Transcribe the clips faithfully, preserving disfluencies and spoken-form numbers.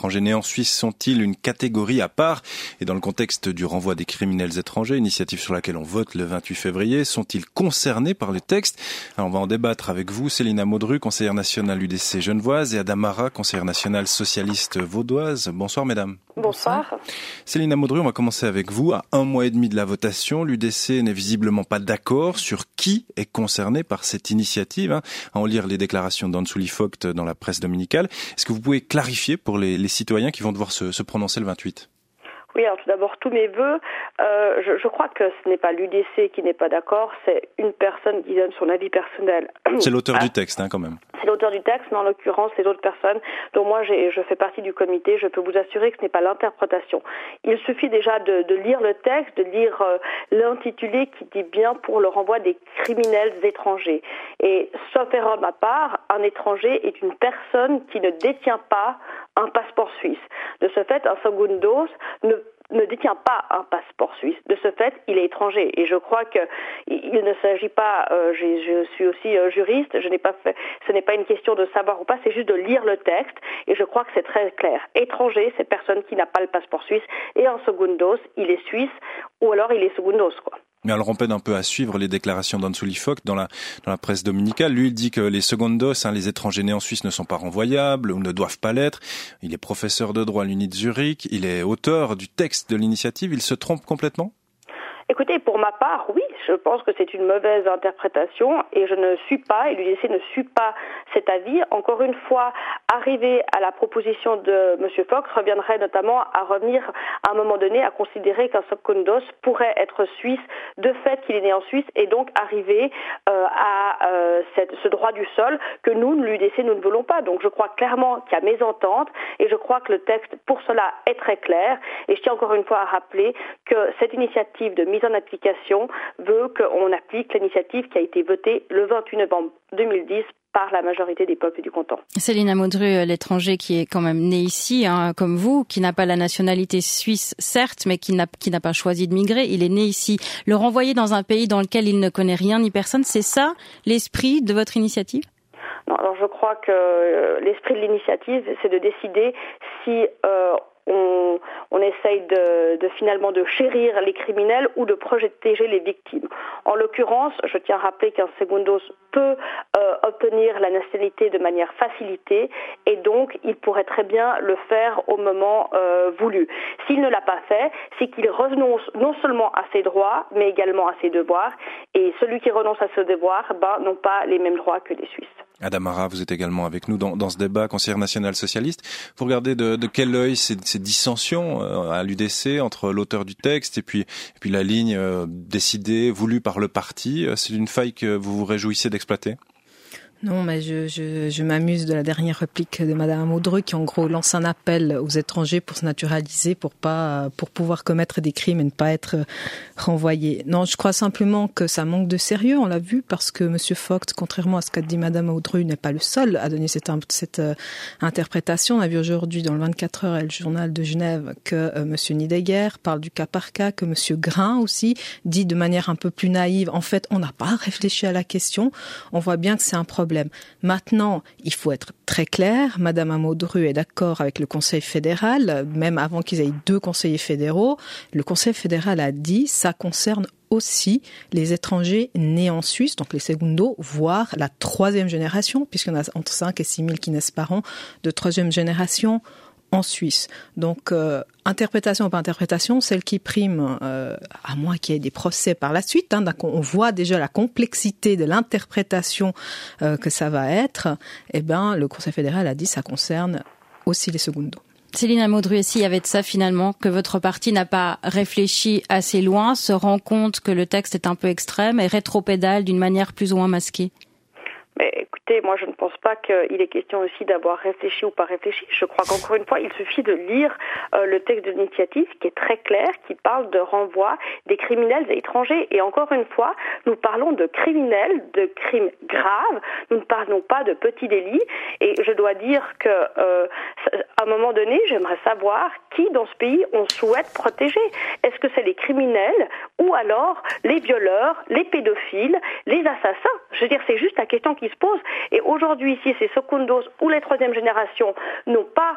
étrangers nés en Suisse sont-ils une catégorie à part? Et dans le contexte du renvoi des criminels étrangers, initiative sur laquelle on vote le vingt-huit février, sont-ils concernés par le texte? Alors on va en débattre avec vous, Célina Maudru, conseillère nationale U D C genevoise, et Ada Mara, conseillère nationale socialiste vaudoise. Bonsoir mesdames. Bonsoir. Célina Maudru, on va commencer avec vous. À un mois et demi de la votation, l'U D C n'est visiblement pas d'accord sur qui est concerné par cette initiative. Hein. À en lire les déclarations d'Anne-Souli Vogt dans la presse dominicale. Est-ce que vous pouvez clarifier pour les, les citoyens qui vont devoir se, se prononcer le vingt-huit? Oui, alors tout d'abord, tous mes vœux. Euh, je, je crois que ce n'est pas l'U D C qui n'est pas d'accord, c'est une personne qui donne son avis personnel. C'est l'auteur ah. du texte, hein, quand même. C'est l'auteur du texte, mais en l'occurrence, les autres personnes dont moi j'ai, je fais partie du comité, je peux vous assurer que ce n'est pas l'interprétation. Il suffit déjà de, de lire le texte, de lire euh, l'intitulé qui dit bien pour le renvoi des criminels étrangers. Et sauf erreur de ma part, un étranger est une personne qui ne détient pas un passeport suisse. De ce fait, un segundos ne ne détient pas un passeport suisse. De ce fait, il est étranger. Et je crois que il ne s'agit pas, euh, je, je suis aussi euh, juriste, je n'ai pas fait, ce n'est pas une question de savoir ou pas, c'est juste de lire le texte. Et je crois que c'est très clair. Étranger, c'est personne qui n'a pas le passeport suisse. Et un segundos, il est suisse, ou alors il est segundos, quoi. Mais alors on peine un peu à suivre les déclarations d'Anne-Souli Vogt dans la, dans la presse dominicale. Lui, il dit que les segundos, hein, les étrangers nés en Suisse ne sont pas renvoyables ou ne doivent pas l'être. Il est professeur de droit à l'Uni de Zurich. Il est auteur du texte de l'initiative. Il se trompe complètement ? Écoutez, pour ma part, oui, je pense que c'est une mauvaise interprétation et je ne suis pas, et l'U D C ne suit pas cet avis. Encore une fois, arriver à la proposition de M. Fox reviendrait notamment à revenir à un moment donné à considérer qu'un segundos pourrait être suisse de fait qu'il est né en Suisse et donc arriver euh, à euh, cette, ce droit du sol que nous, l'U D C, nous ne voulons pas. Donc je crois clairement qu'il y a mésentente et je crois que le texte pour cela est très clair. Et je tiens encore une fois à rappeler que cette initiative de mise en application veut qu'on applique l'initiative qui a été votée le vingt-huit novembre deux mille dix par la majorité des peuples du canton. Célina Maudru, l'étranger qui est quand même né ici, hein, comme vous, qui n'a pas la nationalité suisse, certes, mais qui n'a, qui n'a pas choisi de migrer, il est né ici. Le renvoyer dans un pays dans lequel il ne connaît rien ni personne, c'est ça l'esprit de votre initiative ? Non, alors je crois que l'esprit de l'initiative, c'est de décider si euh, on, on essaye de, de finalement de chérir les criminels ou de protéger les victimes. En l'occurrence, je tiens à rappeler qu'un segundos peut euh, obtenir la nationalité de manière facilitée et donc il pourrait très bien le faire au moment euh, voulu. S'il ne l'a pas fait, c'est qu'il renonce non seulement à ses droits, mais également à ses devoirs. Et celui qui renonce à ses devoirs, ben, n'ont pas les mêmes droits que les Suisses. Ada Mara, vous êtes également avec nous dans, dans ce débat, conseillère nationale socialiste. Vous regardez de, de quel œil ces, ces dissensions euh, à l'U D C entre l'auteur du texte et puis, et puis la ligne euh, décidée, voulue par le parti. C'est une faille que vous vous réjouissez d'exploiter ? Non, mais je, je, je m'amuse de la dernière réplique de Madame Maudru qui en gros lance un appel aux étrangers pour se naturaliser, pour pas, pour pouvoir commettre des crimes et ne pas être renvoyés. Non, je crois simplement que ça manque de sérieux. On l'a vu parce que Monsieur Vogt, contrairement à ce qu'a dit Madame Maudru, n'est pas le seul à donner cette, cette euh, interprétation. On a vu aujourd'hui dans le vingt-quatre heures et le journal de Genève que euh, Monsieur Nidegger parle du cas par cas, que Monsieur Grain aussi dit de manière un peu plus naïve. En fait, on n'a pas réfléchi à la question. On voit bien que c'est un problème. Maintenant, il faut être très clair. Madame Maudru est d'accord avec le Conseil fédéral, même avant qu'ils aient deux conseillers fédéraux. Le Conseil fédéral a dit ça concerne aussi les étrangers nés en Suisse, donc les segundos, voire la troisième génération, puisqu'il y en a entre cinq et six mille qui naissent par an de troisième génération en Suisse. Donc, euh, interprétation ou pas interprétation, celle qui prime, euh, à moins qu'il y ait des procès par la suite, hein, on voit déjà la complexité de l'interprétation euh, que ça va être, eh ben, le Conseil fédéral a dit que ça concerne aussi les segundos. Célina Maudru, s'il y avait de ça finalement, que votre parti n'a pas réfléchi assez loin, se rend compte que le texte est un peu extrême et rétropédale d'une manière plus ou moins masquée? Mais écoutez, moi je ne pense pas qu'il est question aussi d'avoir réfléchi ou pas réfléchi. Je crois qu'encore une fois, il suffit de lire euh, le texte de l'initiative qui est très clair, qui parle de renvoi des criminels étrangers. Et encore une fois, nous parlons de criminels, de crimes graves. Nous ne parlons pas de petits délits. Et je dois dire que, euh, à un moment donné, j'aimerais savoir qui dans ce pays on souhaite protéger. Est-ce que c'est les criminels ou alors les violeurs, les pédophiles, les assassins? Je veux dire, c'est juste la question qui se pose. Et aujourd'hui, si ces segundos ou les troisième générations n'ont pas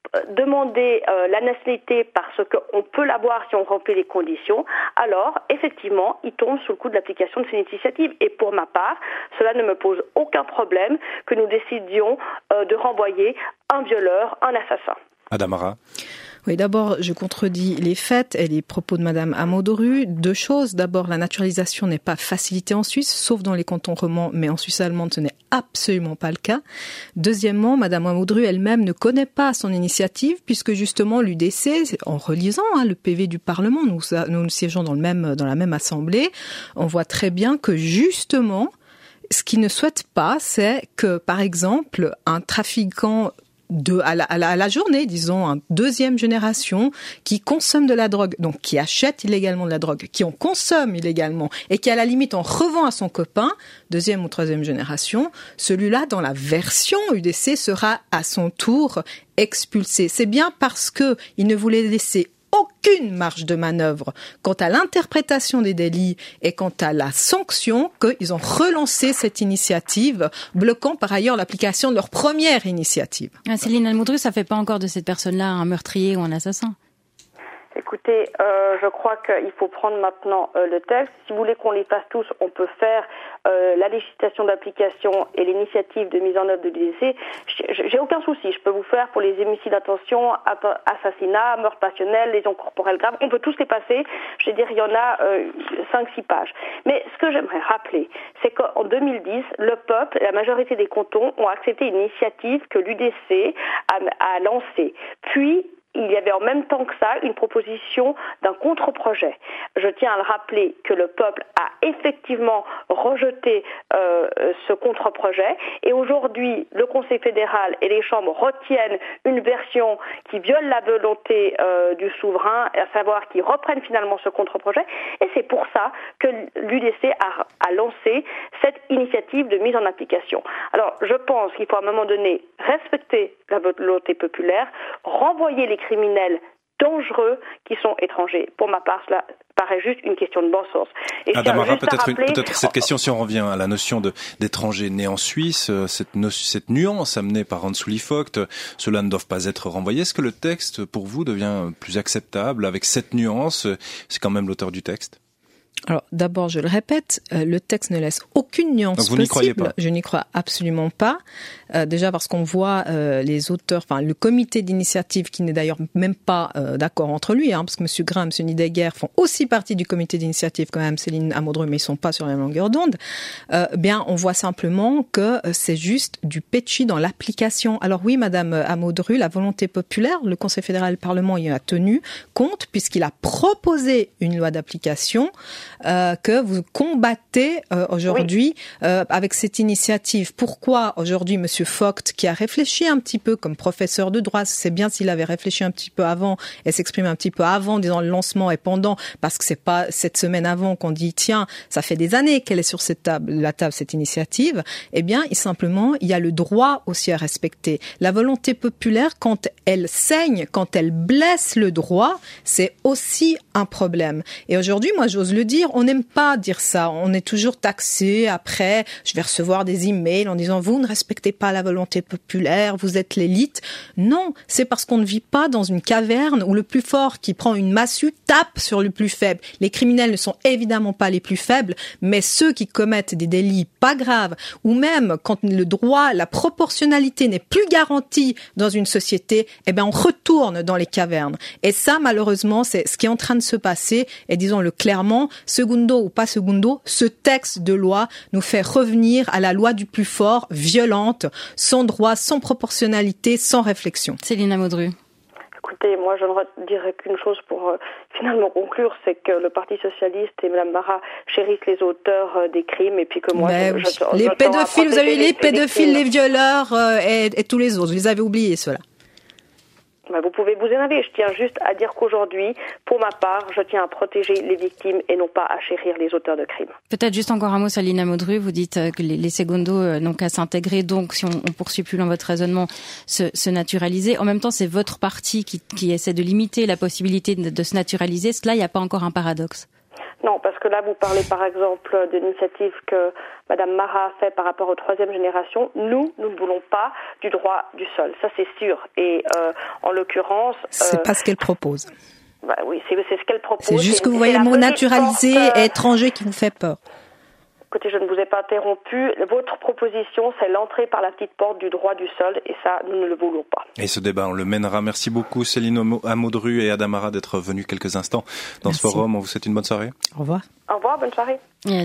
demander euh, la nationalité parce qu'on peut l'avoir si on remplit les conditions, alors effectivement, il tombe sous le coup de l'application de cette initiative. Et pour ma part, cela ne me pose aucun problème que nous décidions euh, de renvoyer un violeur, un assassin. Adamara. Oui, d'abord, je contredis les faits et les propos de Madame Amodru. Deux choses. D'abord, la naturalisation n'est pas facilitée en Suisse, sauf dans les cantons romans, mais en Suisse allemande, ce n'est absolument pas le cas. Deuxièmement, Madame Amodru elle-même ne connaît pas son initiative, puisque justement l'U D C, en relisant hein, le P V du Parlement, nous, nous, nous siégeons dans le même, dans la même assemblée, on voit très bien que justement, ce qu'ils ne souhaitent pas, c'est que, par exemple, un trafiquant de à la, à la à la journée, disons, une deuxième génération qui consomme de la drogue, donc qui achète illégalement de la drogue, qui en consomme illégalement et qui à la limite en revend à son copain, deuxième ou troisième génération, celui-là dans la version U D C sera à son tour expulsé. C'est bien parce que il ne voulait laisser aucune marge de manœuvre quant à l'interprétation des délits et quant à la sanction qu'ils ont relancé cette initiative, bloquant par ailleurs l'application de leur première initiative. Ah, Céline Amodru, ça fait pas encore de cette personne-là un meurtrier ou un assassin? Écoutez, euh, je crois qu'il faut prendre maintenant euh, le texte. Si vous voulez qu'on les fasse tous, on peut faire euh, la législation d'application et l'initiative de mise en œuvre de l'U D C. J'ai aucun souci. Je peux vous faire pour les homicides d'intention, assassinat, meurtre passionnel, lésions corporelles graves. On peut tous les passer. Je veux dire, il y en a euh, cinq six pages. Mais ce que j'aimerais rappeler, c'est qu'en deux mille dix, le peuple et la majorité des cantons ont accepté une initiative que l'U D C a, a lancée. Puis, il y avait en même temps que ça une proposition d'un contre-projet. Je tiens à le rappeler que le peuple a effectivement rejeté euh, ce contre-projet et aujourd'hui le Conseil fédéral et les chambres retiennent une version qui viole la volonté euh, du souverain, à savoir qu'ils reprennent finalement ce contre-projet, et c'est pour ça que l'U D C a, a lancé cette initiative de mise en application. Alors je pense qu'il faut à un moment donné respecter la volonté populaire, renvoyer les criminels dangereux qui sont étrangers. Pour ma part, cela paraît juste une question de bon sens. Et Adamara, peut-être, rappeler... une, peut-être cette question, si on revient à la notion de, d'étrangers nés en Suisse, cette, no, cette nuance amenée par Hans Uli Vogt, ceux-là ne doivent pas être renvoyés. Est-ce que le texte, pour vous, devient plus acceptable avec cette nuance? C'est quand même l'auteur du texte. Alors d'abord, je le répète, euh, le texte ne laisse aucune nuance Donc vous possible. N'y croyez pas. Je n'y crois absolument pas. Euh, déjà parce qu'on voit euh, les auteurs, enfin le comité d'initiative qui n'est d'ailleurs même pas euh, d'accord entre lui, hein, parce que M. Grain, M. Nideguer font aussi partie du comité d'initiative quand même, Céline Amodru, mais ils sont pas sur la même longueur d'onde. Euh, bien, on voit simplement que euh, c'est juste du petchi dans l'application. Alors oui, Madame Amodru, la volonté populaire, le Conseil fédéral et le Parlement y a tenu compte puisqu'il a proposé une loi d'application. Euh, que vous combattez euh, aujourd'hui oui. euh, avec cette initiative. Pourquoi aujourd'hui Monsieur Vogt, qui a réfléchi un petit peu comme professeur de droit, c'est bien s'il avait réfléchi un petit peu avant et s'exprime un petit peu avant, disant le lancement et pendant, parce que c'est pas cette semaine avant qu'on dit tiens, ça fait des années qu'elle est sur cette table, la table cette initiative. Eh bien, il, simplement, il y a le droit aussi à respecter. La volonté populaire, quand elle saigne, quand elle blesse le droit, c'est aussi un problème. Et aujourd'hui, moi, j'ose le dire. On n'aime pas dire ça. On est toujours taxé. Après, je vais recevoir des emails en disant vous ne respectez pas la volonté populaire, vous êtes l'élite. Non, c'est parce qu'on ne vit pas dans une caverne où le plus fort qui prend une massue tape sur le plus faible. Les criminels ne sont évidemment pas les plus faibles, mais ceux qui commettent des délits pas graves, ou même quand le droit, la proportionnalité n'est plus garantie dans une société, eh ben on retourne dans les cavernes. Et ça, malheureusement, c'est ce qui est en train de se passer. Et disons-le clairement, segundo ou pas segundo, ce texte de loi nous fait revenir à la loi du plus fort, violente, sans droit, sans proportionnalité, sans réflexion. Céline Amodru. Écoutez, moi je ne dirais qu'une chose pour euh, finalement conclure, c'est que le Parti socialiste et Mme Barra chérissent les auteurs euh, des crimes et puis que moi... Mais je, oui. je, je, les je pédophiles, vous avez eu les, les pédophiles, victimes. les violeurs euh, et, et tous les autres, vous les avez oubliés ceux-là. Vous pouvez vous énerver. Je tiens juste à dire qu'aujourd'hui, pour ma part, je tiens à protéger les victimes et non pas à chérir les auteurs de crimes. Peut-être juste encore un mot, Céline Amodru. Vous dites que les, les secondos n'ont qu'à s'intégrer, donc si on, on poursuit plus dans votre raisonnement, se, se naturaliser. En même temps, c'est votre parti qui, qui essaie de limiter la possibilité de, de se naturaliser. Est-ce que là, il n'y a pas encore un paradoxe ? Non, parce que là, vous parlez par exemple de l'initiative que Madame Mara a fait par rapport aux troisième génération. Nous, nous ne voulons pas du droit du sol, ça c'est sûr. Et euh, en l'occurrence... C'est euh, pas ce qu'elle propose. Bah oui, c'est, c'est ce qu'elle propose. C'est juste que vous voyez le mot naturalisé et étranger qui vous fait peur. Écoutez, je ne vous ai pas interrompu. Votre proposition, c'est l'entrée par la petite porte du droit du sol, et ça, nous ne le voulons pas. Et ce débat, on le mènera. Merci beaucoup, Céline Amodru et Adamara, d'être venus quelques instants dans Merci. ce forum. On vous souhaite une bonne soirée. Au revoir. Au revoir, bonne soirée.